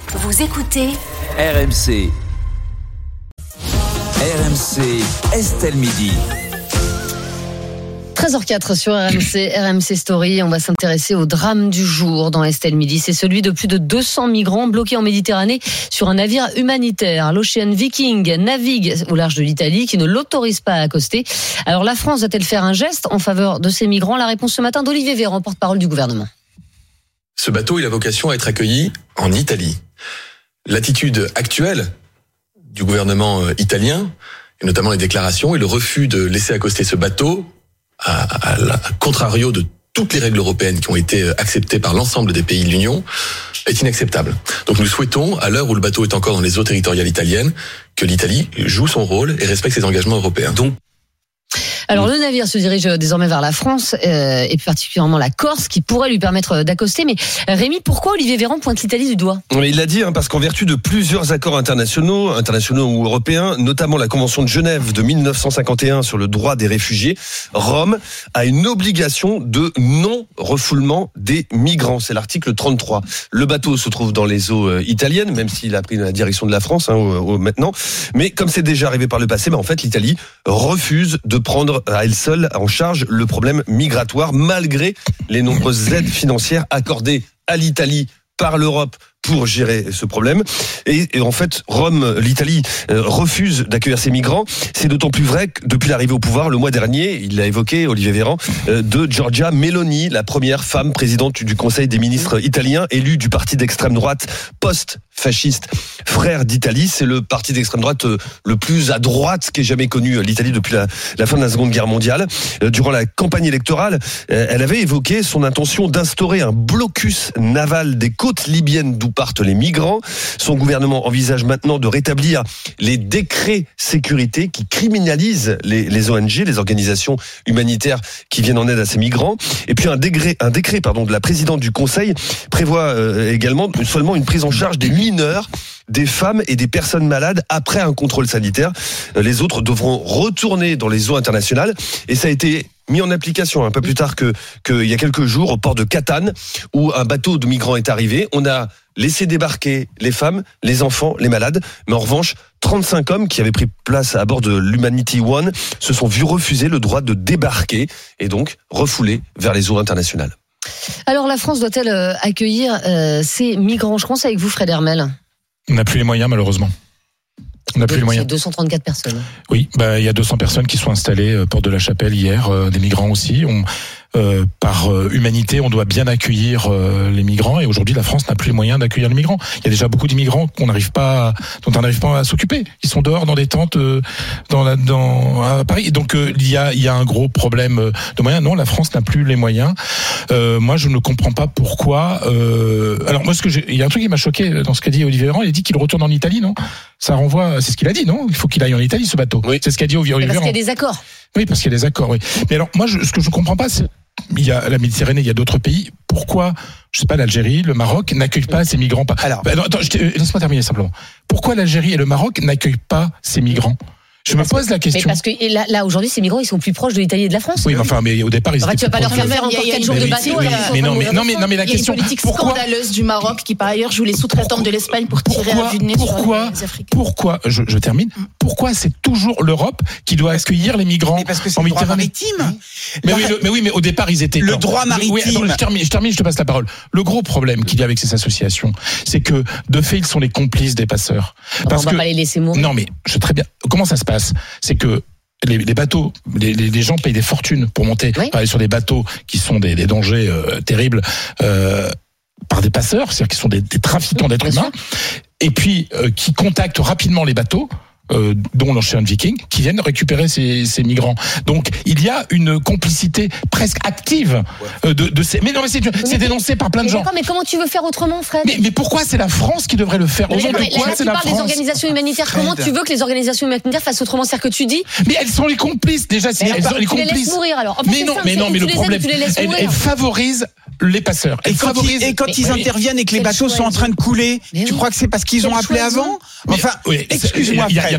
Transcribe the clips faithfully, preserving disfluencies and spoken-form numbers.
Vous écoutez R M C. R M C, Estelle Midi. treize heures zéro quatre sur R M C, R M C Story. On va s'intéresser au drame du jour dans Estelle Midi. C'est celui de plus de deux cents migrants bloqués en Méditerranée sur un navire humanitaire. L'Ocean Viking navigue au large de l'Italie qui ne l'autorise pas à accoster. Alors la France doit-elle faire un geste en faveur de ces migrants? La réponse ce matin d'Olivier Véran, porte-parole du gouvernement. Ce bateau, il a vocation à être accueilli en Italie. L'attitude actuelle du gouvernement italien, et notamment les déclarations et le refus de laisser accoster ce bateau, à, à, à contrario de toutes les règles européennes qui ont été acceptées par l'ensemble des pays de l'Union, est inacceptable. Donc nous souhaitons, à l'heure où le bateau est encore dans les eaux territoriales italiennes, que l'Italie joue son rôle et respecte ses engagements européens. Donc, Alors le navire se dirige désormais vers la France euh, et plus particulièrement la Corse qui pourrait lui permettre d'accoster. Mais Rémi, pourquoi Olivier Véran pointe l'Italie du doigt? Il l'a dit, hein, parce qu'en vertu de plusieurs accords internationaux, internationaux ou européens, notamment la Convention de Genève de mille neuf cent cinquante et un sur le droit des réfugiés, Rome a une obligation de non-refoulement des migrants. C'est l'article trente-trois. Le bateau se trouve dans les eaux italiennes, même s'il a pris la direction de la France hein, au, au, maintenant. Mais comme c'est déjà arrivé par le passé, bah, en fait l'Italie refuse de prendre à elle seule en charge le problème migratoire, malgré les nombreuses aides financières accordées à l'Italie par l'Europe pour gérer ce problème. Et, et en fait, Rome, l'Italie, euh, refuse d'accueillir ces migrants. C'est d'autant plus vrai que depuis l'arrivée au pouvoir, le mois dernier, il l'a évoqué, Olivier Véran, euh, de Giorgia Meloni, la première femme présidente du Conseil des ministres italiens, élue du parti d'extrême droite post-fasciste Frères d'Italie. C'est le parti d'extrême droite euh, le plus à droite qu'ait jamais connu l'Italie depuis la, la fin de la Seconde Guerre mondiale. Euh, durant la campagne électorale, euh, elle avait évoqué son intention d'instaurer un blocus naval des côtes libyennes d'où partent les migrants. Son gouvernement envisage maintenant de rétablir les décrets sécurité qui criminalisent les, les O N G, les organisations humanitaires qui viennent en aide à ces migrants. Et puis un décret, un décret pardon, de la présidente du Conseil prévoit euh, également seulement une prise en charge des mineurs, des femmes et des personnes malades après un contrôle sanitaire. Les autres devront retourner dans les eaux internationales. Et ça a été mis en application un peu plus tard que, que il y a quelques jours au port de Catane, où un bateau de migrants est arrivé. On a laissé débarquer les femmes, les enfants, les malades. Mais en revanche, trente-cinq hommes qui avaient pris place à bord de l'Humanity One se sont vus refuser le droit de débarquer et donc refoulés vers les eaux internationales. Alors la France doit-elle accueillir euh, ces migrants? Je commence avec vous, Fred Hermel. On n'a plus les moyens, malheureusement. On n'a plus les moyens. C'est deux cent trente-quatre personnes. Oui, bah il y a deux cents personnes qui sont installées euh, porte de la Chapelle hier, euh, des migrants aussi. On, euh, par euh, humanité, on doit bien accueillir euh, les migrants. Et aujourd'hui, la France n'a plus les moyens d'accueillir les migrants. Il y a déjà beaucoup d'immigrants qu'on n'arrive pas, dont on n'arrive pas à s'occuper. Ils sont dehors dans des tentes euh, dans la, dans à Paris. Et donc euh, il y a il y a un gros problème de moyens. Non, la France n'a plus les moyens. Euh, moi, je ne comprends pas pourquoi. Euh, alors moi, ce que j'ai, il y a un truc qui m'a choqué dans ce qu'a dit Olivier Véran. Il a dit qu'il retourne en Italie, non? Ça renvoie, c'est ce qu'il a dit, non? Il faut qu'il aille en Italie, ce bateau. Oui. C'est ce qu'a dit Olivier Véran. Parce qu'il y a des accords. Oui, parce qu'il y a des accords, oui. Mais alors, moi, je, ce que je comprends pas, c'est, il y a la Méditerranée, il y a d'autres pays. Pourquoi, je sais pas, l'Algérie, le Maroc n'accueillent pas ces migrants? Alors, bah, attends, je, laisse-moi terminer simplement. Pourquoi l'Algérie et le Maroc n'accueillent pas ces migrants? Je me pose la question. Mais parce que là, là aujourd'hui, ces migrants, ils sont plus proches de l'Italie et de la France. Oui, mais enfin, mais au départ, ils enfin, étaient. Tu vas pas leur faire faire encore quatre jours de bateau. Oui, mais non, mais non, mais non, mais la question. Il y a une politique pourquoi, scandaleuse du Maroc qui, par ailleurs, joue les sous-traitants de l'Espagne pour tirer pourquoi, à vue de nez pourquoi, sur les Africains. Pourquoi, je, je termine. Pourquoi c'est toujours l'Europe qui doit accueillir les migrants mais parce que c'est en le droit Méditerranée maritime. Mais oui, le, mais oui, mais au départ, ils étaient. Le non, droit maritime. Oui, attends, je termine, je termine, je te passe la parole. Le gros problème qu'il y a avec ces associations, c'est que de fait, ils sont les complices des passeurs. Parce on va que, pas les laisser mourir. Non, mais je très bien. Comment ça se passe? C'est que Les, les bateaux, les, les, les gens payent des fortunes pour monter oui. aller sur des bateaux qui sont des, des dangers euh, terribles euh, par des passeurs, c'est-à-dire qui sont des, des trafiquants oui, d'êtres humains, sûr. Et puis euh, qui contactent rapidement les bateaux. Euh, dont l'Ocean Viking, qui viennent récupérer ces, ces migrants. Donc, il y a une complicité presque active euh, de, de ces... Mais non, mais c'est, c'est dénoncé par plein de mais gens. D'accord, mais comment tu veux faire autrement, Fred? mais, mais pourquoi c'est la France qui devrait le faire? Mais mais pourquoi là, c'est tu la parles France des organisations humanitaires. Fred. Comment tu veux que les organisations humanitaires fassent autrement? C'est-à-dire que tu dis... Mais elles sont les complices, déjà. C'est, elles sont les tu complices. les laisses mourir, alors. En fait, mais non, ça, mais non, mais le problème, elles, elles favorisent les passeurs. Et quand, ils, et quand mais, ils interviennent et que les bateaux sont en train de couler, tu crois que c'est parce qu'ils ont appelé avant? Enfin, excuse-moi, Fred.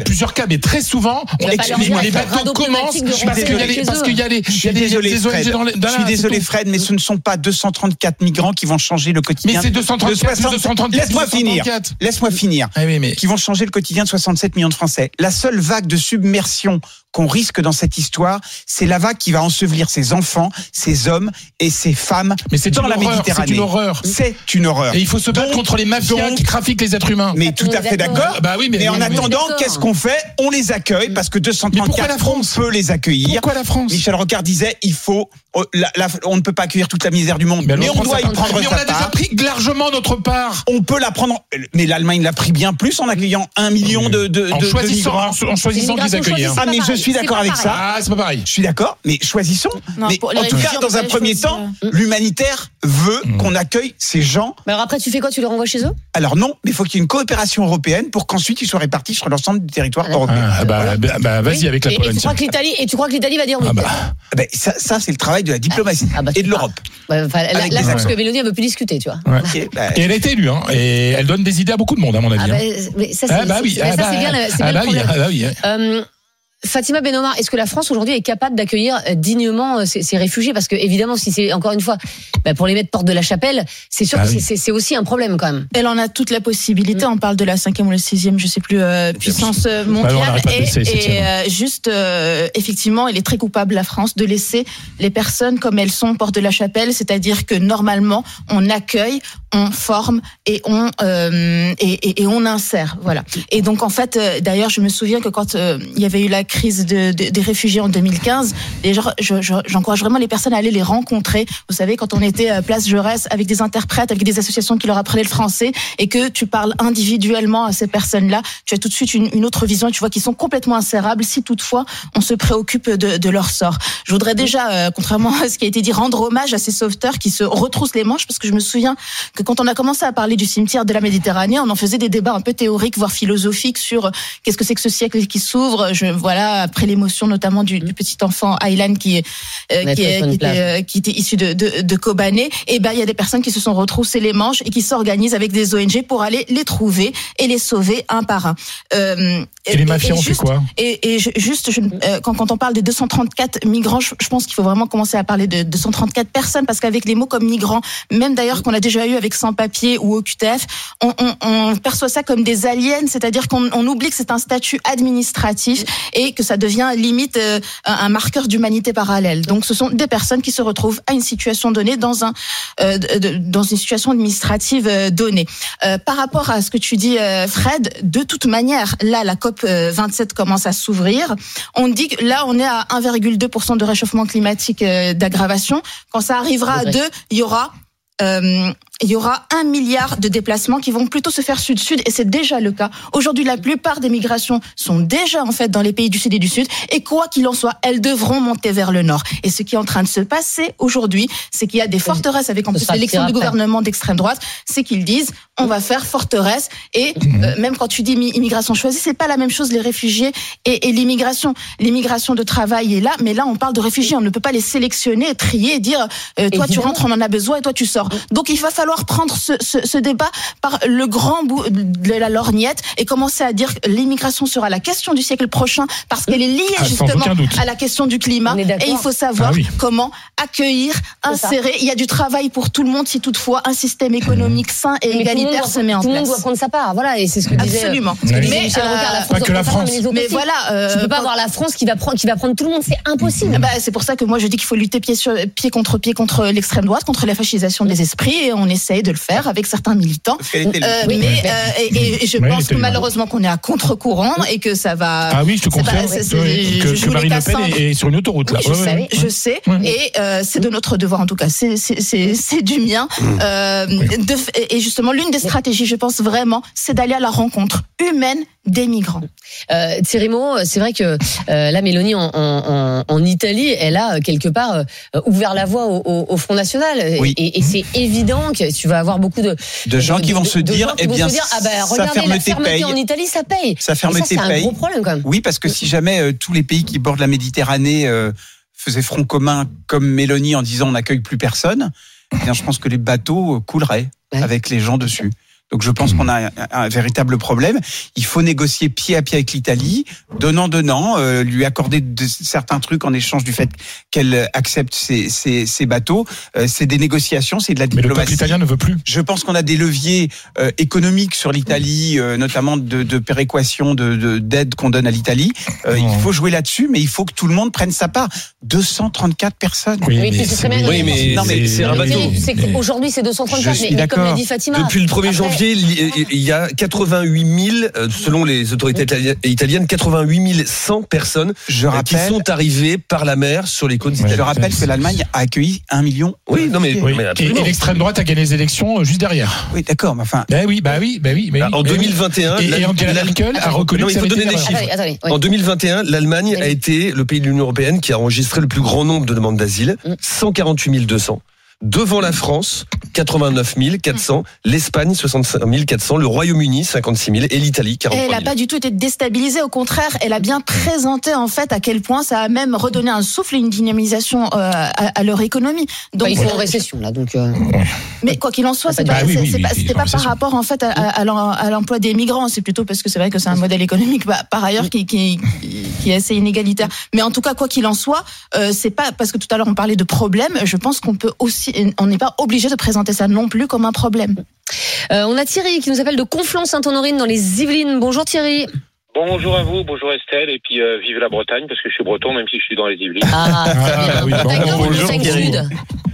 plusieurs cas, mais très souvent, on va pas leur excuse-moi, dire les qu'il y a bateaux radeau commencent pneumatique de parce qu'il y a rentrer les, chez parce eux. qu'il y a les, Je il y suis a des, désolé, des O N G Fred. dans les, dans Je suis la- désolé, c'est tout. Fred, mais ce ne sont pas deux cent trente-quatre migrants qui vont changer le quotidien. Mais c'est deux cent trente-quatre, de soixante deux cent trente-quatre, Laisse-moi deux cent finir. trente-quatre. Laisse-moi finir. Ah oui, mais Qui vont changer le quotidien de soixante-sept millions de Français. La seule vague de submersion qu'on risque dans cette histoire, c'est la vague qui va ensevelir ces enfants, ces hommes et ces femmes mais c'est dans une la horreur, Méditerranée. c'est une horreur. C'est une horreur. Et il faut se battre Donc- contre les mafias donc- qui trafiquent les êtres humains. Mais Ah, tout on à est fait d'accord. d'accord. Bah oui, mais- mais en mais- attendant, d'accord. qu'est-ce qu'on fait? On les accueille parce que deux cent Mais pourquoi trente-quatre, la France on peut les accueillir. Pourquoi la France? Michel Rocard disait, il faut, oh, la- la- on ne peut pas accueillir toute la misère du monde, Mais mais, alors, on prend doit sa y part. prendre Mais on sa a déjà part. pris largement notre part. On peut la prendre, mais l'Allemagne l'a pris bien plus en accueillant un million de, de, En de- de choisissant, migrants. en, en choisissant de les l'immigration accueillir. choisie, Ah, mais pas je pareil. suis C'est d'accord pas avec pareil. ça. Ah, c'est pas pareil. Je suis d'accord, mais choisissons. Non, mais pour les en tout cas, réfugiés, on dans un devrait premier choisir. temps, l'humanitaire veut Mm. qu'on accueille ces gens. Mais alors après, tu fais quoi? Tu les renvoies chez eux? Alors non, mais il faut qu'il y ait une coopération européenne pour qu'ensuite ils soient répartis sur l'ensemble du territoire Ah, européen. Ah, bah, bah, bah, vas-y Oui. avec la Et- et Pologne. tu crois tiens. que l'Italie, et tu crois que l'Italie va dire oui? Ah bah, Ah ben, ça, ça c'est le travail de la diplomatie Ah bah, et de c'est l'Europe. Ouais, enfin, là, Avec là, des c'est parce accords. que Mélanie, elle veut plus discuter, tu vois. ouais. Ok, bah, Et elle a été élue, hein, et elle donne des idées à beaucoup de monde, à mon avis. Ah hein. bah, mais ça, c'est Ah bah oui, c'est- ah ça, bah, c'est bien, le- c'est ah bien bah le oui, problème. ah bah oui. Euh, Fatima Benomar, est-ce que la France aujourd'hui est capable d'accueillir euh, dignement euh, ces, ces réfugiés? Parce que évidemment, si c'est encore une fois bah, pour les mettre porte de la chapelle, c'est sûr Ah que oui. c'est- c'est c'est aussi un problème quand même. Elle en a toute la possibilité. On parle de la cinquième ou la sixième, je sais plus, euh, puissance euh, Bah non, on mondiale. n'arrête pas de et baisser, et, septième. euh, juste, euh, effectivement, elle est très coupable, la France, de laisser les personnes comme elles sont porte de la chapelle. C'est-à-dire que normalement, on accueille, on forme et on euh, et, et, et on insère. Voilà. Et donc en fait, euh, d'ailleurs, je me souviens que quand euh, il y avait eu la crise de, de, des réfugiés en deux mille quinze, les gens, je, je, j'encourage vraiment les personnes à aller les rencontrer. Vous savez, quand on était à Place Jaurès avec des interprètes, avec des associations qui leur apprenaient le français, et que tu parles individuellement à ces personnes-là, tu as tout de suite une, une autre vision et tu vois qu'ils sont complètement insérables si toutefois on se préoccupe de, de leur sort. Je voudrais déjà, euh, contrairement à ce qui a été dit, rendre hommage à ces sauveteurs qui se retroussent les manches, parce que je me souviens que quand on a commencé à parler du cimetière de la Méditerranée, on en faisait des débats un peu théoriques, voire philosophiques sur euh, qu'est-ce que c'est que ce siècle qui s'ouvre. Je, voilà, après l'émotion notamment du, du petit enfant Aylan qui est euh, Ouais, qui, très est, bonne qui, était, plage. euh, qui était issu de, de, de Kobané. Et ben il y a des personnes qui se sont retroussées les manches et qui s'organisent avec des O N G pour aller les trouver et les sauver un par un. Euh, Et les mafias, on fait juste- quoi? Et, et je- juste, je, euh, quand, quand on parle de deux cent trente-quatre migrants, je, je pense qu'il faut vraiment commencer à parler de deux cent trente-quatre personnes, parce qu'avec les mots comme migrants, même d'ailleurs qu'on a déjà eu avec sans-papiers ou O Q T F, on, on, on perçoit ça comme des aliens, c'est-à-dire qu'on on oublie que c'est un statut administratif et que ça devient limite euh, un, un marqueur d'humanité parallèle. Donc ce sont des personnes qui se retrouvent à une situation donnée dans un euh, de- de- dans une situation administrative euh, donnée. Euh, par rapport à ce que tu dis, euh, Fred, de toute manière, là, la COP vingt-sept commence à s'ouvrir. On dit que là, on est à un virgule deux pour cent de réchauffement climatique euh, d'aggravation. Quand ça arrivera à Ouais. deux, il y aura euh, il y aura un milliard de déplacements qui vont plutôt se faire sud-sud, et c'est déjà le cas. Aujourd'hui, la plupart des migrations sont déjà en fait dans les pays du sud et du sud, et quoi qu'il en soit, elles devront monter vers le nord. Et ce qui est en train de se passer aujourd'hui, c'est qu'il y a des forteresses avec en Ce plus sera l'élection pire du après. gouvernement d'extrême droite, c'est qu'ils disent on va faire forteresse. Et euh, même quand tu dis mi- immigration choisie, c'est pas la même chose les réfugiés et, et l'immigration. L'immigration de travail est là, mais là on parle de réfugiés, on ne peut pas les sélectionner, trier et dire euh, toi tu Évidemment. rentres, on en a besoin, et toi tu sors. Donc il va falloir prendre ce, ce, ce débat par le grand bout de la lorgnette et commencer à dire que l'immigration sera la question du siècle prochain, parce qu'elle est liée Ah, sans justement aucun doute. à la question du climat. On est d'accord. Et il faut savoir Ah oui. comment accueillir, C'est ça. insérer. Il y a du travail pour tout le monde si toutefois un système économique sain et Mais tout le monde égalitaire doit- se met en Tout le monde place. doit prendre sa part, voilà, et c'est ce que disait. Absolument. Ce que Oui. disait Mais, Michel euh, Rocard, la France pas doit que la prendre sa part, France. mais les autres Mais aussi. voilà, euh, Tu peux pas quand- avoir la France qui va prendre, qui va prendre tout le monde, c'est impossible. Bah, c'est pour ça que moi je dis qu'il faut lutter pied, sur, pied contre pied contre l'extrême droite, contre la fascisation des esprits, et on essaye de le faire avec certains militants. Parce qu'elle était Euh, Oui, mais mais- euh, et, et- et je Oui, pense que tellement. malheureusement qu'on est à contre-courant et que ça va. Ah oui, je te c'est pas- confirme c'est- c'est- oui, je que, joue que les Marine Le Pen Cassandres. est, est sur une autoroute là. Oui, je Ouais, sais, ouais, je sais, Ouais. et euh, c'est de notre devoir en tout cas, c'est c'est c'est c'est du mien. Euh, de f- et justement, l'une des stratégies, je pense vraiment, c'est d'aller à la rencontre humaine des migrants. Euh, Thierry Moreau, c'est vrai que euh, la Mélanie en, en, en, en Italie, elle a euh, quelque part euh, ouvert la voie au, au, au Front National. Oui. Et, et c'est évident que tu vas avoir beaucoup de, de gens qui vont de- se de dire, gens qui eh vont bien, se dire, ah ben, sa regardez, la fermeté fermeté paye. en Italie, ça paye. Sa Et fermeté ça, c'est paye. un gros problème quand même. Oui, parce que si jamais euh, tous les pays qui bordent la Méditerranée euh, faisaient front commun comme Mélanie en disant on n'accueille plus personne, eh bien, je pense que les bateaux euh, couleraient Ouais. avec les gens dessus. Donc je pense mmh. qu'on a un, un véritable problème. Il faut négocier pied à pied avec l'Italie, donnant donnant, euh, lui accorder de, certains trucs en échange du fait qu'elle accepte ces, ces, ces bateaux. Euh, c'est des négociations, c'est de la diplomatie. Mais le peuple italien ne veut plus. Je pense qu'on a des leviers euh, économiques sur l'Italie, euh, notamment de, de péréquation, de, de d'aide qu'on donne à l'Italie. Euh, il faut jouer là-dessus, mais il faut que tout le monde prenne sa part. deux cent trente-quatre personnes. Oui, mais, mais, c'est, bien, oui, mais, non, mais c'est un bateau. C'est qu'aujourd'hui c'est deux cent trente-quatre, mais, mais comme l'a dit Fatima. Depuis le premier janvier, il y a quatre-vingt-huit mille, selon les autorités italiennes, quatre-vingt-huit mille cent personnes je rappelle, qui sont arrivées par la mer sur les côtes italiennes. Je rappelle que l'Allemagne a accueilli un million. Oui, non mais, oui. mais et, et l'extrême droite a gagné les élections juste derrière. Oui, d'accord, mais enfin. Ben oui, bah oui, bah oui, bah oui. En deux mille vingt et un, et, et Angela Merkel a reconnu. Non, il faut donner des chiffres. Attendez, attendez, oui. En deux mille vingt et un, l'Allemagne oui. a été le pays de l'Union européenne qui a enregistré le plus grand nombre de demandes d'asile, cent quarante-huit mille deux cents. Devant la France, quatre-vingt-neuf mille quatre cents, l'Espagne, soixante-cinq mille quatre cents, le Royaume-Uni, cinquante-six mille et l'Italie, quarante-trois mille. Elle n'a pas du tout été déstabilisée, au contraire, elle a bien présenté en fait à quel point ça a même redonné un souffle et une dynamisation euh, à, à leur économie. Donc bah, ils sont en récession là, donc. Euh... Mais quoi qu'il en soit, c'est, bah, c'est, oui, c'est, oui, c'est oui, pas, c'était pas par rapport en fait à, à, à l'emploi des migrants, c'est plutôt parce que c'est vrai que c'est un modèle économique bah, par ailleurs qui, qui, qui est assez inégalitaire. Mais en tout cas, quoi qu'il en soit, euh, c'est pas parce que tout à l'heure on parlait de problème. Je pense qu'on peut aussi on n'est pas obligé de présenter ça non plus comme un problème. Euh, on a Thierry qui nous appelle de Conflans-Sainte-Honorine dans les Yvelines. Bonjour Thierry. Bonjour à vous, bonjour Estelle, et puis euh, vive la Bretagne, parce que je suis breton, même si je suis dans les Yvelines. Ah, ah oui, bon, bonjour, Sud.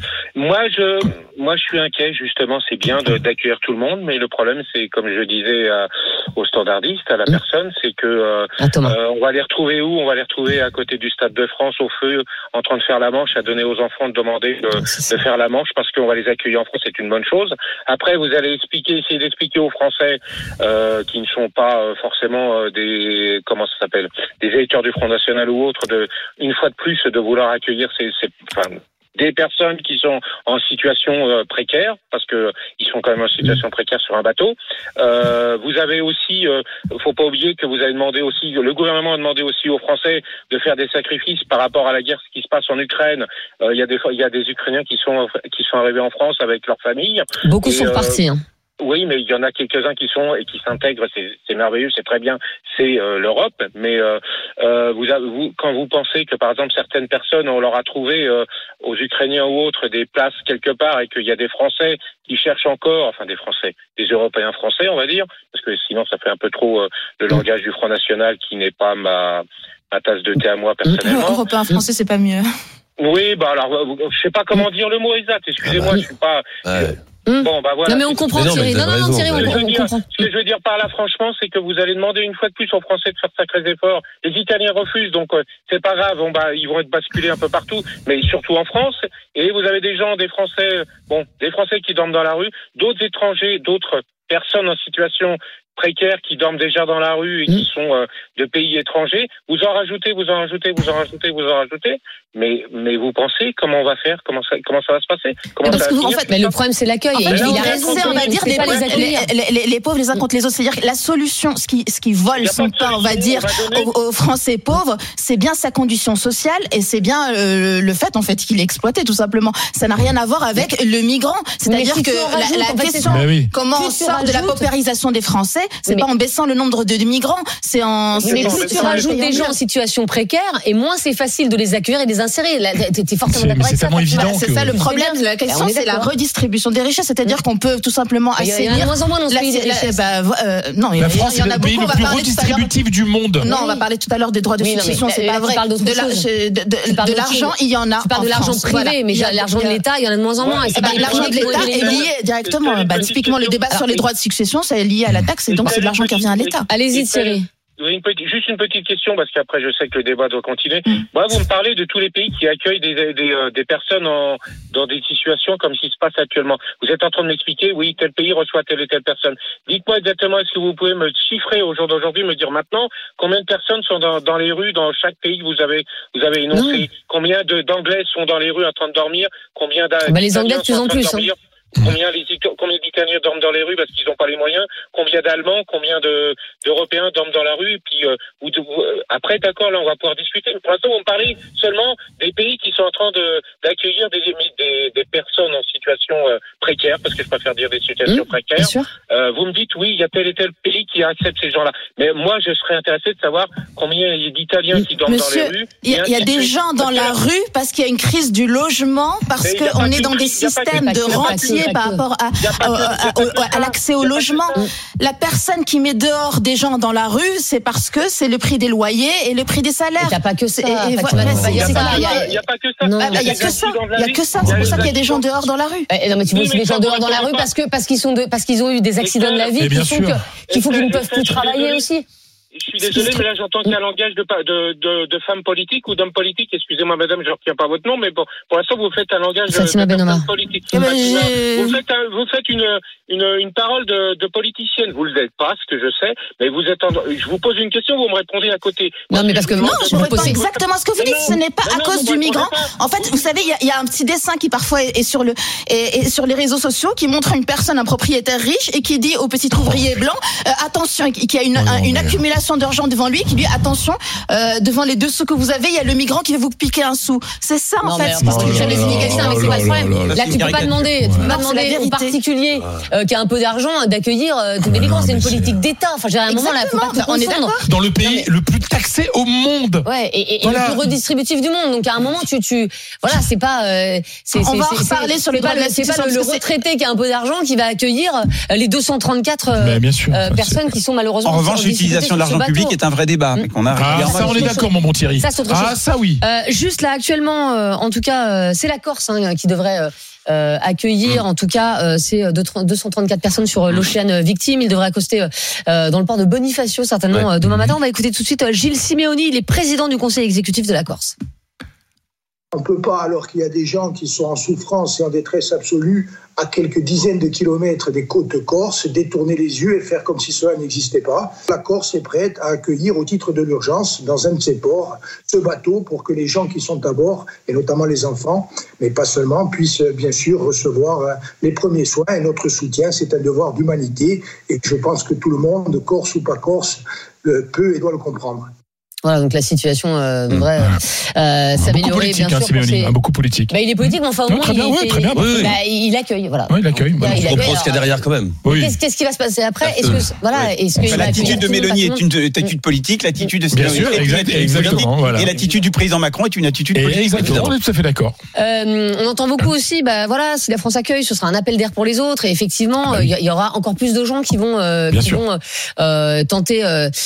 Moi, je, moi, je suis inquiet, justement, c'est bien de, d'accueillir tout le monde, mais le problème, c'est, comme je disais à, aux standardistes, à la mmh. personne, c'est que euh, ah, euh, on va les retrouver où ? On va les retrouver à côté du Stade de France, au feu, en train de faire la manche, à donner aux enfants de demander de, de faire la manche, parce qu'on va les accueillir en France, c'est une bonne chose. Après, vous allez expliquer, essayer d'expliquer aux Français euh, qui ne sont pas euh, forcément euh, des, comment ça s'appelle, des électeurs du Front National ou autres, de, une fois de plus, de vouloir accueillir ces, ces enfin, des personnes qui sont en situation euh, précaire, parce que ils sont quand même en situation précaire sur un bateau. Euh, vous avez aussi, euh, faut pas oublier que vous avez demandé aussi, le gouvernement a demandé aussi aux Français de faire des sacrifices par rapport à la guerre, ce qui se passe en Ukraine. Euh, il y a des, il y a des Ukrainiens qui sont qui sont arrivés en France avec leur famille. Beaucoup et, sont repartis. Euh, hein. Oui, mais il y en a quelques-uns qui sont et qui s'intègrent, c'est, c'est merveilleux, c'est très bien, c'est euh, l'Europe. Mais euh, euh, vous, avez, vous, quand vous pensez que par exemple certaines personnes, on leur a trouvé euh, aux Ukrainiens ou autres des places quelque part et qu'il y a des Français qui cherchent encore, enfin des Français, des Européens français, on va dire, parce que sinon ça fait un peu trop euh, le langage du Front National qui n'est pas ma, ma tasse de thé à moi personnellement. Européen français, c'est pas mieux. Oui, bah alors je sais pas comment dire le mot exact. Excusez-moi, je suis pas. Ouais. Je... Bon, bah voilà. Non, mais on comprend, mais non, Thierry. mais Non, non, non, Thierry, on, on, on dire, comprend. Ce que je veux dire par là, franchement, c'est que vous allez demander une fois de plus aux Français de faire sacrés efforts. Les Italiens refusent, donc euh, c'est pas grave. On, bah, ils vont être basculés un peu partout, mais surtout en France. Et vous avez des gens, des Français, bon, des Français qui dorment dans la rue, d'autres étrangers, d'autres personnes en situation précaires qui dorment déjà dans la rue et qui sont euh, de pays étrangers. Vous en rajoutez, vous en rajoutez, vous en rajoutez, vous en rajoutez. Mais mais vous pensez comment on va faire, comment ça comment ça va se passer, comment Parce ça que va vous, en fait, mais le problème c'est l'accueil. En fait, et il il a raison, on va dire des les, les, les, les pauvres les uns contre les autres. C'est-à-dire que la solution, ce qui ce qui vole son pain, on va dire aux, aux Français pauvres, c'est bien sa condition sociale et c'est bien euh, le fait en fait qu'il est exploité tout simplement. Ça n'a rien à voir avec le migrant. C'est-à-dire que la, la question oui. comment on sort de la paupérisation des Français, c'est mais pas en baissant le nombre de, de migrants, c'est en. Mais plus tu rajoutes des gens en situation précaire, et moins c'est facile de les accueillir et de les insérer. Là, t'es, t'es forcément c'est, d'accord avec c'est ça. Évident c'est que... ça le problème. La question, c'est la redistribution des richesses, c'est-à-dire qu'on peut tout simplement assainir. Il y en a de moins en moins dans ce pays des richesses. Bah, euh, non, la France il y en a est le pays le plus redistributif du monde. Non, on va parler tout à l'heure des droits de oui, succession, c'est pas vrai. De l'argent, il y en a. Tu parles de l'argent privé, mais l'argent de l'État, il y en a de moins en moins. L'argent de l'État est lié directement. Typiquement, le débat sur les droits de succession, c'est lié à la taxe, et donc c'est de l'argent qui revient à l'État. Allez-y, Thierry. Oui, une petite, juste une petite question, parce qu'après je sais que le débat doit continuer. Mmh. Moi, vous me parlez de tous les pays qui accueillent des, des, euh, des personnes en, dans des situations comme ce qui se passe actuellement. Vous êtes en train de m'expliquer, oui, tel pays reçoit telle et telle personne. Dites-moi exactement, est-ce que vous pouvez me chiffrer au jour d'aujourd'hui, me dire maintenant combien de personnes sont dans, dans les rues dans chaque pays que vous avez, vous avez énoncé? Mmh. Combien de, d'Anglais sont dans les rues en train de dormir? Combien d'Anglais bah, les Anglais de plus en plus. Hein. Combien, les, combien d'Italiens dorment dans les rues parce qu'ils n'ont pas les moyens? Combien d'Allemands, combien de, d'Européens dorment dans la rue? Et puis, euh, vous, vous, après, d'accord, là, on va pouvoir discuter. Mais pour l'instant, vous me parlez seulement des pays qui sont en train de, d'accueillir des, des, des personnes en situation euh, précaire, parce que je préfère dire des situations mmh, précaires. Euh, vous me dites, oui, il y a tel et tel pays qui accepte ces gens-là. Mais moi, je serais intéressé de savoir combien il y a d'Italiens qui dorment Monsieur, dans les rues. Il y a, y a des gens dans la rue parce qu'il y a une crise du logement, parce qu'on est dans des systèmes de rentiers par rapport à, à, à, à, à l'accès au logement. La personne qui met dehors des gens dans la rue, c'est parce que c'est le prix des loyers et le prix des salaires. Il n'y a pas que ça. Il n'y a pas que ça. Il n'y a que ça. Il y a que ça. C'est pour ça qu'il y a des gens dehors dans la rue. Non, mais tu vois aussi des gens dehors dans la rue parce que parce qu'ils sont de, parce qu'ils ont eu des accidents de la vie qui font que qu'il faut qu'ils ne peuvent plus travailler aussi. Je suis désolé, mais là j'entends qu'il y a un langage de, de, de, de femmes politiques ou d'hommes politiques. Excusez-moi, madame, je ne retiens pas votre nom, mais bon, pour l'instant vous faites un langage de, de femmes politiques. Vous faites, un, vous faites une, une, une parole de, de politicienne. Vous ne l'êtes pas, ce que je sais, mais vous êtes. En, je vous pose une question, vous me répondez à côté. Non, mais parce que non, je réponds exactement ce que vous dites. Ce n'est pas à cause du migrant. En fait, vous savez, il y a, il y a un petit dessin qui parfois est, est sur le est, est sur les réseaux sociaux qui montre une personne, un propriétaire riche, et qui dit au petit ouvrier blanc, euh, attention, qui a une, un, une accumulation d'argent devant lui, qui lui attention, euh, devant les deux sous que vous avez, il y a le migrant qui va vous piquer un sou. C'est ça en non, fait. Parce que les inégalités, mais c'est pas le problème. Là, tu peux pas demander, tu peux pas demander aux particuliers euh, qui a un peu d'argent d'accueillir euh, tous les migrants. C'est une politique d'État. Enfin, j'ai un moment là, faut pas tout confondre. Dans le pays le plus taxé au monde. Ouais, et, et, voilà. et le plus redistributif du monde. Donc à un moment, tu, tu, voilà, c'est pas. Euh, c'est, On c'est, va c'est, en reparler sur les droits de la C'est pas le, le retraité qui a un peu d'argent qui va accueillir les deux cent trente-quatre euh, sûr, euh, personnes qui sont malheureusement. En revanche, l'utilisation de l'argent public est un vrai débat. Mmh. On a ah, ça, on est d'accord, mon bon Thierry. Ça, c'est autre ah, chose. ça, oui. Euh, juste là, actuellement, euh, en tout cas, euh, c'est la Corse hein, qui devrait euh, euh, accueillir, mmh. en tout cas, euh, ces deux cent trente-quatre personnes sur euh, l'Ocean Victim. Il devrait accoster euh, dans le port de Bonifacio, certainement, ouais. euh, demain matin. On va écouter tout de suite euh, Gilles Simeoni, il est président du conseil exécutif de la Corse. On ne peut pas, alors qu'il y a des gens qui sont en souffrance et en détresse absolue, à quelques dizaines de kilomètres des côtes corses, détourner les yeux et faire comme si cela n'existait pas. La Corse est prête à accueillir au titre de l'urgence, dans un de ses ports, ce bateau pour que les gens qui sont à bord, et notamment les enfants, mais pas seulement, puissent bien sûr recevoir les premiers soins et notre soutien. C'est un devoir d'humanité et je pense que tout le monde, corse ou pas corse, peut et doit le comprendre. Voilà, donc la situation euh, devrait euh, s'améliorer, bien sûr. Hein, Simeoni, ces... beaucoup politique. Bah, il est politique, mais enfin au non, moins très bien, il, oui, fait... très bien, oui, bah, il accueille, voilà. Oui, il accueille. Bah, il je comprends ce qu'il y a derrière quand même. Oui. Qu'est-ce, qu'est-ce qui va se passer après? Est-ce que voilà, est-ce que bah, l'attitude de Mélanie est une attitude politique, l'attitude de Simeoni est une attitude politique, et l'attitude du président Macron est une attitude politique. Exactement, on est tout à fait d'accord. Euh, on entend beaucoup aussi, bah voilà, si la France accueille, ce sera un appel d'air pour les autres, et effectivement, il y aura encore plus de gens qui vont qui vont tenter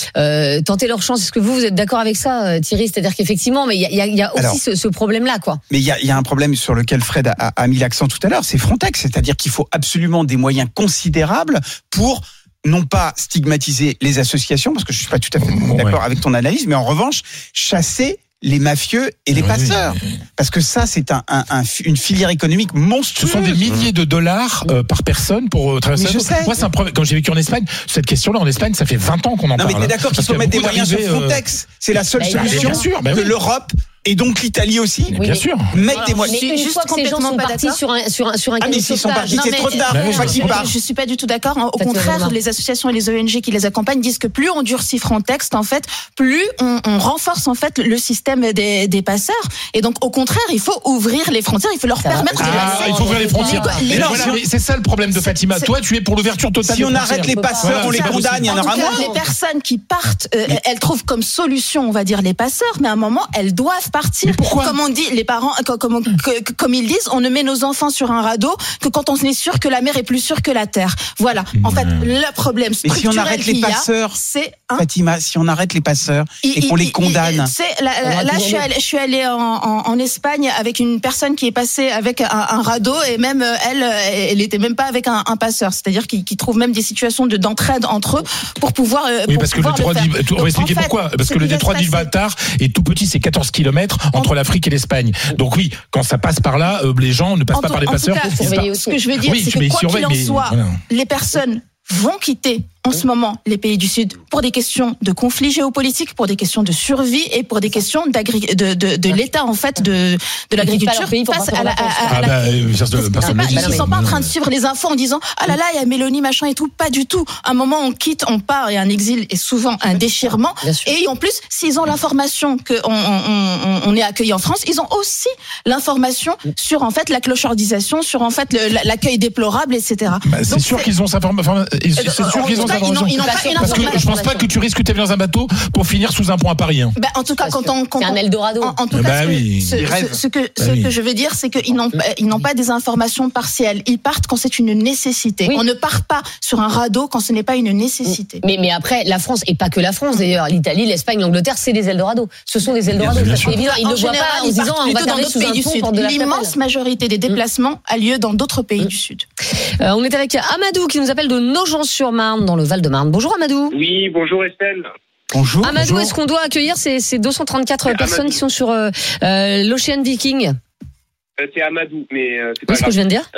tenter leur chance. Est-ce que vous vous êtes d'accord avec ça, Thierry? C'est-à-dire qu'effectivement mais il y a, y a aussi Alors, ce, ce problème-là, quoi. Mais il y a, y a un problème sur lequel Fred a, a mis l'accent tout à l'heure, c'est Frontex, c'est-à-dire qu'il faut absolument des moyens considérables pour non pas stigmatiser les associations, parce que je suis pas tout à fait d'accord ouais. avec ton analyse, mais en revanche chasser les mafieux et les oui, passeurs. Oui, oui. Parce que ça, c'est un, un, un, une filière économique monstrueuse. Ce sont des milliers de dollars euh, par personne pour euh, traverser la côte. Moi, c'est un problème. Quand j'ai vécu en Espagne, cette question-là, en Espagne, ça fait vingt ans qu'on en non, parle. Non, mais t'es d'accord qu'il faut mettre des moyens sur Frontex. Euh... C'est la seule bah, solution bien sûr, bah, que oui. l'Europe et donc l'Italie aussi. Oui, bien sûr. Mettre des moyens. Mais une fois que ces gens sont partis sur un sur un sur un ah, mais s'ils sont partis, c'est trop tard. Je suis pas du tout d'accord. Au contraire, les associations et les O N G qui les accompagnent disent que plus on durcit Frontex, en fait, plus on, on renforce en fait le système des, des passeurs. Et donc, au contraire, il faut ouvrir les frontières. Il faut leur permettre ah, de passer. Il faut ouvrir les frontières. Les, les, voilà, les, c'est ça le problème de Fatima. Toi, tu es pour l'ouverture totale. Si on arrête les passeurs, on les condamne. Il y en aura moins. Les personnes qui partent, elles trouvent comme solution, on va dire, les passeurs, mais à un moment, elles doivent partir. Mais pourquoi? Comme on dit, les parents, comme, que, comme ils disent, on ne met nos enfants sur un radeau que quand on est sûr que la mer est plus sûre que la terre. Voilà. En fait, le problème structurel mais si on arrête les passeurs, c'est hein Fatima, si on arrête les passeurs il, et qu'on il, les condamne. Il, c'est, là, là, là je suis allée, je suis allée en, en, en Espagne avec une personne qui est passée avec un, un radeau et même elle, elle était même pas avec un, un passeur. C'est-à-dire qu'ils, qu'ils trouvent même des situations de d'entraide entre eux pour pouvoir. Oui, pour parce pouvoir que le détroit, on va expliquer pourquoi. Parce que le détroit de Gibraltar est tout petit, c'est quatorze kilomètres entre l'Afrique et l'Espagne. Donc oui, quand ça passe par là, euh, les gens ne passent en pas tout, par les passeurs. Cas, ce que je veux dire, oui, c'est que quoi qu'il en soit, voilà. les personnes vont quitter en ce moment les pays du Sud pour des questions de conflits géopolitiques, pour des questions de survie et pour des questions d'agri- de, de, de l'état en fait de, de l'agriculture face à la, à, à, Ah la bah, euh, ça, c'est- personne pas, ne dit ils ça. ne sont pas en train de suivre les infos en disant ah là là il y a Mélanie machin et tout, pas du tout. À un moment on quitte, on part et un exil est souvent un déchirement. Bien sûr. Et en plus s'ils ont l'information que on, on, on, on est accueilli en France, ils ont aussi l'information sur en fait la clochardisation, sur en fait le, l'accueil déplorable, et cetera. Bah, c'est Donc, sûr qu'ils ont sa forme. enfin, C'est Euh, sûr en qu'ils tout ont cas, sa ils n'ont- formation. ils n'ont pas une Parce que je information. pense pas que tu risques ta vie dans un bateau pour finir sous un pont à Paris. Hein. Ben, en tout cas, quand on, quand C'est un on- Eldorado. En, en tout Bah cas, ce, oui, ce, ils rêvent. ce- ce que, Bah ce oui. que je veux dire, c'est qu'ils n'ont, pas- ils n'ont pas des informations partielles. Ils partent quand c'est une nécessité. Oui. On ne part pas sur un radeau quand ce n'est pas une nécessité. Mais, mais après, la France, et pas que la France d'ailleurs, l'Italie, l'Espagne, l'Angleterre, c'est des Eldorado. Ce sont des Eldorado. Bien C'est sûr. évident. Ils En ne voient général, pas en se ils disant partent on va plutôt dans terminer d'autres sous pays un du pont Sud. porte de la L'immense Chapelle. majorité des déplacements a lieu dans d'autres pays du Sud. Euh, on est avec Amadou qui nous appelle de Nogent-sur-Marne dans le Val-de-Marne. Bonjour Amadou. Oui, bonjour Estelle. Bonjour. Amadou, bonjour. est-ce qu'on doit accueillir ces, ces deux cent trente-quatre C'est personnes Amadou. qui sont sur euh, euh, l'Ocean Viking? Euh, c'est Amadou, mais euh, c'est Oui, pas ce que grave. je viens de dire.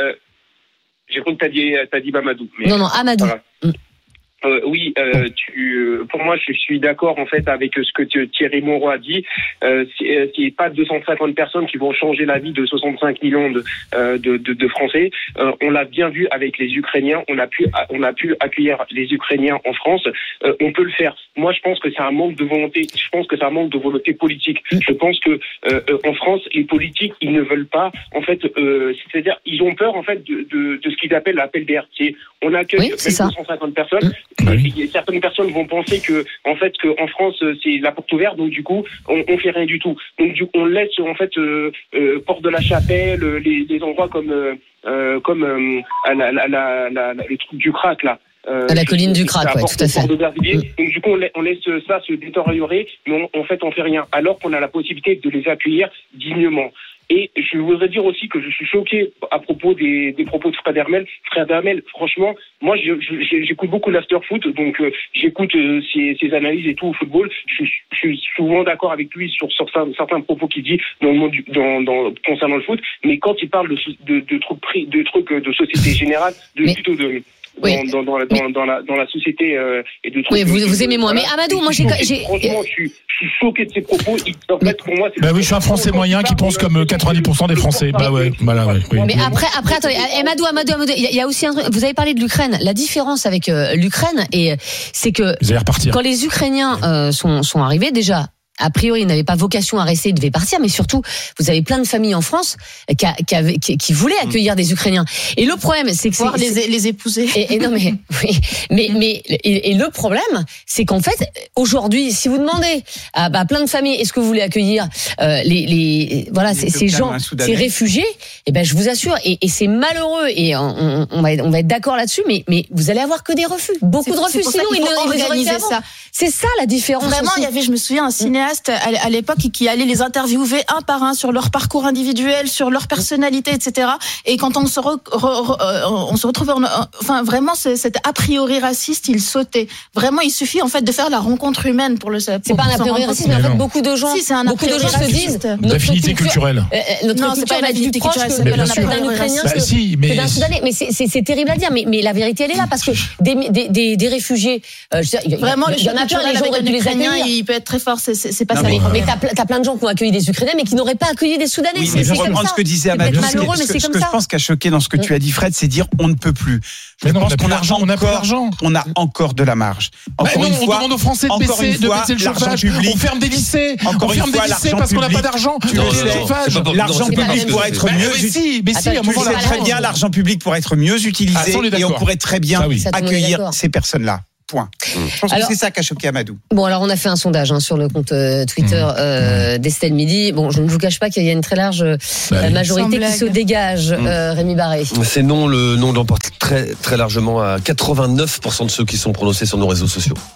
J'ai cru que t'as dit, t'as dit Mamadou. Mais Non, non, Amadou. Voilà. Euh, oui, euh, tu, euh, pour moi, je suis d'accord en fait avec ce que tu- Thierry Moreau a dit. Euh, c'est, euh, c'est pas deux cent cinquante personnes qui vont changer la vie de soixante-cinq millions de, euh, de, de, de Français. Euh, on l'a bien vu avec les Ukrainiens. On a pu, on a pu accueillir les Ukrainiens en France. Euh, on peut le faire. Moi, je pense que c'est un manque de volonté. Je pense que c'est un manque de volonté politique. Je pense que euh, euh, en France, les politiques, ils ne veulent pas. En fait, euh, c'est-à-dire, ils ont peur en fait de, de, de ce qu'ils appellent l'appel d'air. C'est, on accueille Oui, c'est ça. deux cent cinquante personnes. Oui. Et certaines personnes vont penser que, en fait, que en France c'est la porte ouverte, donc du coup on, on fait rien du tout. Donc du coup on laisse en fait euh, euh, Porte de la Chapelle, les, les endroits comme euh, euh, comme euh, à la, la, la, la, la- le truc du Crac là. Euh, À la colline du Crac, à ouais, Porte- tout à fait. Porte d'Aubervilliers. Donc du coup on, la- on laisse ça se détériorer, mais on, en fait on fait rien, alors qu'on a la possibilité de les accueillir dignement. Et je voudrais dire aussi que je suis choqué à propos des, des propos de Frère Dermel. Frère Dermel, franchement, moi je, je, j'écoute beaucoup l'afterfoot, donc euh, j'écoute euh, ses, ses analyses et tout au football. Je, je suis souvent d'accord avec lui sur, sur certains, certains propos qu'il dit dans le monde du, dans, dans, concernant le foot. Mais quand il parle de, de, de, trucs, pris- de trucs de société générale, de Mais- plutôt de Oui. dans, dans, dans, la- dans, dans la, dans la société euh, et de trucs. Oui, vous, de- vous aimez moins. voilà. Mais Amadou, moi Je suis j'ai, choqué. j'ai, Franchement, je suis, je suis choqué de ses propos. Il, en fait, pour moi, c'est Bah oui, je suis un Français moyen qui pense comme quatre-vingt-dix pour cent des Français. Bah ouais, voilà, ouais, oui. Mais après, après, attendez, Amadou, Amadou, Amadou, il y a- il y a aussi un truc. Vous avez parlé de l'Ukraine. La différence avec euh, l'Ukraine, et c'est que Vous allez repartir. quand les Ukrainiens euh, sont, sont arrivés, déjà, a priori, ils n'avaient pas vocation à rester, ils devaient partir, mais surtout, vous avez plein de familles en France qui, a- qui, avaient- qui, qui voulaient accueillir des Ukrainiens. Et le problème, c'est que Voir c'est, les, les épouser. et, et non mais oui, mais mais et, et le problème, c'est qu'en fait aujourd'hui, si vous demandez à, à plein de familles, est-ce que vous voulez accueillir euh, les, les voilà ces, ces gens, ces réfugiés, et ben je vous assure, et, et c'est malheureux, et on, on, on va on va être d'accord là-dessus, mais mais vous allez avoir que des refus, beaucoup C'est- de c'est refus, pour ça sinon qu'il ils, faut ne- ils les auraient organiser fait avant. ça. C'est ça la différence. Vraiment, aussi. il y avait, je me souviens, un cinéaste à à l'époque qui allait les interviewer un par un sur leur parcours individuel, sur leur personnalité, et cetera. Et quand on se, re, re- re- euh, on se retrouvait, en, enfin vraiment, c'est- cet a priori raciste, il sautait. Vraiment, il suffit en fait de faire la rencontre humaine pour le. C'est pas un a priori raciste, mais en Mais fait non. beaucoup de gens, Si, c'est un a beaucoup de priori gens se raciste. disent Une affinité culturelle. Euh, euh, notre Non, c'est culture pas va une être plus affinité proche culturelle, que c'est de bien l'appel sûr. d'un Ukrainien Bah que- si, que mais d'un Soudanais. Mais c'est- c'est c'est terrible à dire, mais mais la vérité elle est là parce que des des des, des réfugiés, euh, je veux dire, il y a- Vraiment, le il y en chef a plein, les culturel gens avec auraient un dû les Ukrainien, accueillir. il peut être très fort. C'est c'est- c'est pas Non, ça. mais- les Mais problèmes. t'as ple- t'as plein de gens qui ont accueilli des Ukrainiens, mais qui n'auraient pas accueilli des Soudanais. Oui, C'est- mais c'est pour comme reprendre ça. ce que disait C'est peut-être Amadou, malheureux, mais ce, c'est ce comme que ça. je pense qu'a choqué dans ce que tu as dit, Fred, c'est dire on ne peut plus. Je Mais non, on pense a plus qu'on a d'argent, on a plus encore, d'argent. on a encore de la marge. Bah Encore non, une on fois, demande aux Français de encore baisser, une de fois, baisser le l'argent chauffage. public. On ferme des lycées. Encore on une ferme fois, des lycées l'argent parce qu'on n'a pas public. d'argent. Tu Non, le non, sais, non, chauffage. c'est pas pour- l'argent non, c'est pas public parce pourrait que- être Bah, mieux mais utilisé. si, mais si, Attends, à un tu Tu moment le sais sais là. très bien, l'argent public pourrait être mieux utilisé Ah, ça, on est et on d'accord. pourrait très bien Ça, oui. Ça, tout le monde est accueillir d'accord. ces personnes-là. Point. Je pense Alors- que c'est ça qu'a choqué Amadou. Bon, alors on a fait un sondage hein, sur le compte euh, Twitter Mmh. euh, d'Estelle Midi. Bon, je ne vous cache pas qu'il y a une très large euh, Bah oui. majorité Sans qui se blague. dégage, euh, Rémi Barré. C'est non, le non l'emporte très, très largement à quatre-vingt-neuf pour cent de ceux qui sont prononcés sur nos réseaux sociaux.